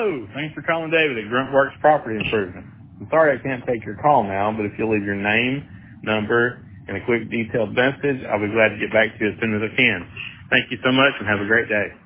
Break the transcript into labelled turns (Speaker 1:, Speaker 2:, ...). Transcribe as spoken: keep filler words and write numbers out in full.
Speaker 1: Hello. Thanks for calling David at Gruntworks Property Improvement. I'm sorry I can't take your call now, but if you'll leave your name, number, and a quick detailed message, I'll be glad to get back to you as soon as I can. Thank you so much and have a great day.